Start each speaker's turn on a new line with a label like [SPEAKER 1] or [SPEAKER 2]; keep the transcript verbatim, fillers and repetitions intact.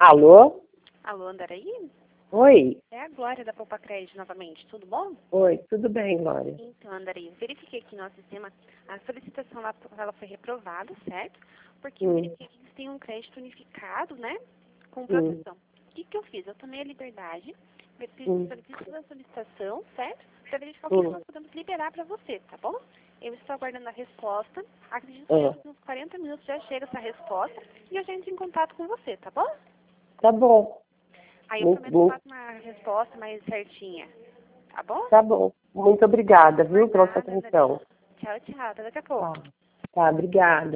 [SPEAKER 1] Alô?
[SPEAKER 2] Alô, Andaraí?
[SPEAKER 1] Oi.
[SPEAKER 2] É a Glória da Poupa Crédito novamente, tudo bom?
[SPEAKER 1] Oi, tudo bem, Glória?
[SPEAKER 2] Então, Andaraí, verifiquei aqui no nosso sistema, a solicitação lá, ela foi reprovada, certo? Porque eu
[SPEAKER 1] Hum.
[SPEAKER 2] verifiquei que tem um crédito unificado, né? Com
[SPEAKER 1] Hum.
[SPEAKER 2] proteção. O que, que eu fiz? Eu tomei a liberdade,
[SPEAKER 1] Hum.
[SPEAKER 2] fiz a solicitação, certo? Para verificar o que,
[SPEAKER 1] Hum.
[SPEAKER 2] que nós podemos liberar para você, tá bom? Eu estou aguardando a resposta. Acredito que
[SPEAKER 1] Ah.
[SPEAKER 2] uns quarenta minutos já chega essa resposta e eu já entro em contato com você, tá bom?
[SPEAKER 1] Tá bom.
[SPEAKER 2] Aí eu
[SPEAKER 1] Muito,
[SPEAKER 2] prometo
[SPEAKER 1] muito,
[SPEAKER 2] fazer uma resposta mais certinha. Tá bom?
[SPEAKER 1] tá bom. Muito obrigada,
[SPEAKER 2] Por
[SPEAKER 1] viu, pela sua
[SPEAKER 2] nada, Andrei.
[SPEAKER 1] atenção.
[SPEAKER 2] Tchau, tchau. Até daqui a pouco.
[SPEAKER 1] Tá, tá, obrigada.